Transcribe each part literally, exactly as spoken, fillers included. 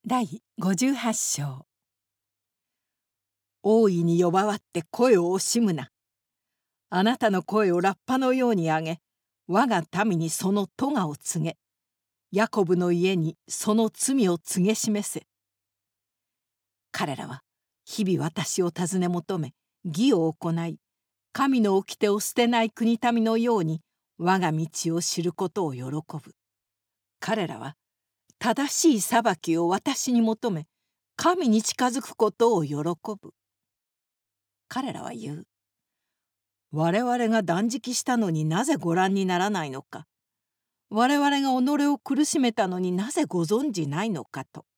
第ごじゅうはち章。大いに呼ばわって声を惜しむな。あなたの声をラッパのように上げ、我が民にその咎を告げ、ヤコブの家にその罪を告げ示せ。彼らは日々私を尋ね求め、義を行い、神の掟を捨てない国民のように我が道を知ることを喜ぶ。彼らは正しい裁きを私に求め、神に近づくことを喜ぶ。彼らは言う。我々が断食したのになぜご覧にならないのか。我々が己を苦しめたのになぜご存じないのかと。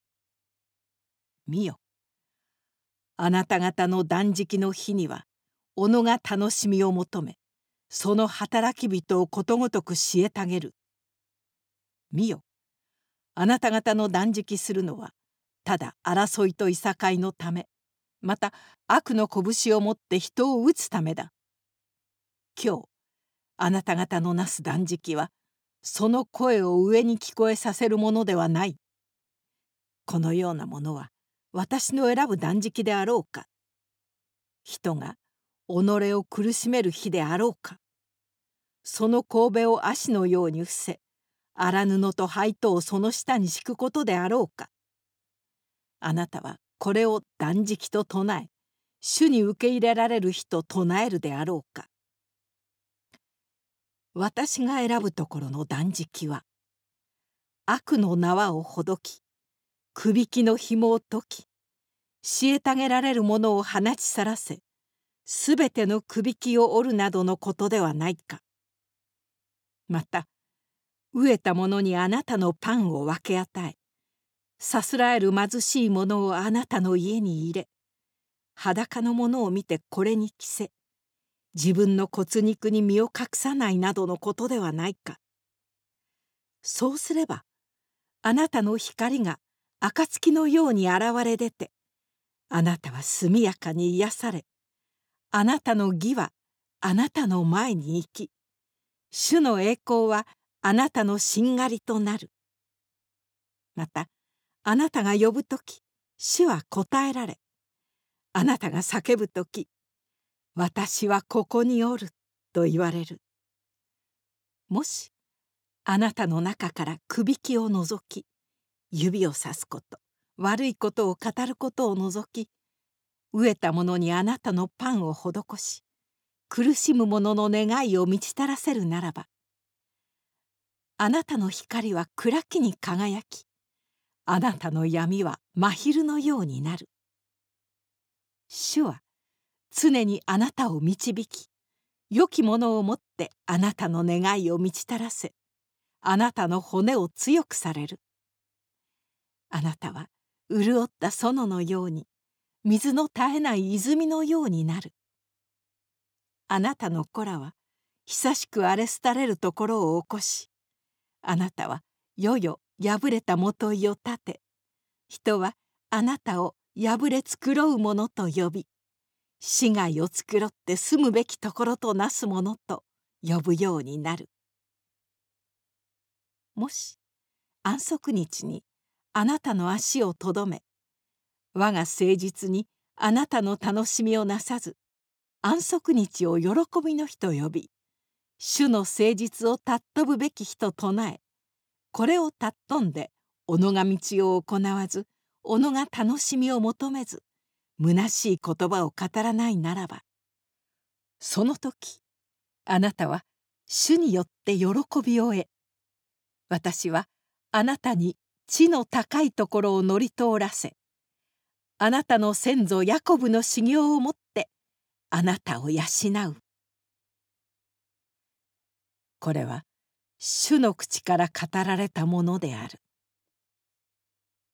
見よ。あなた方の断食の日には、己が楽しみを求め、その働き人をことごとく虐げる。見よ。あなた方の断食するのは、ただ争いといさかいのため、また悪の拳を持って人を打つためだ。今日、あなた方のなす断食は、その声を上に聞こえさせるものではない。このようなものは、私の選ぶ断食であろうか。人が己を苦しめる日であろうか。その頭を足のように伏せ、荒布と灰とをその下に敷くことであろうか。あなたはこれを断食と唱え、主に受け入れられる日と唱えるであろうか。私が選ぶところの断食は、悪の縄をほどき、くびきの紐を解き、虐げられる者を放ち去らせ、すべてのくびきを折るなどのことではないか。また、飢えた者にあなたのパンを分け与え、さすらえる貧しい者をあなたの家に入れ、裸の者を見てこれに着せ、自分の骨肉に身を隠さないなどのことではないか。そうすれば、あなたの光が暁のように現れ出て、あなたは速やかに癒され、あなたの義はあなたの前に行き、主の栄光はあなたのしんがりとなる。また、あなたが呼ぶとき、主は答えられ、あなたが叫ぶとき、私はここにおると言われる。もし、あなたの中からくびきを除き、指をさすこと、悪いことを語ることを除き、飢えた者にあなたのパンを施し、苦しむ者の願いを満ち足らせるならば、あなたの光は暗きに輝き、あなたの闇は真昼のようになる。主は常にあなたを導き、良きものをもってあなたの願いを満ち足らせ、あなたの骨を強くされる。あなたは潤った園のように、水の絶えない泉のようになる。あなたの子らは久しく荒れ廃れるところを起こし、あなたはよよ破れたもといを立て、人はあなたを破れ繕うものと呼び、死骸を繕って住むべきところとなすものと呼ぶようになる。もし安息日にあなたの足をとどめ、我が誠実にあなたの楽しみをなさず、安息日を喜びの日と呼び、主の誠実を尊ぶべき日と唱え、これを尊んで己が道を行わず、己が楽しみを求めず、虚しい言葉を語らないならば、その時あなたは主によって喜びを得、私はあなたに地の高いところを乗り通らせ、あなたの先祖ヤコブの修行をもってあなたを養う。これは主の口から語られたものである。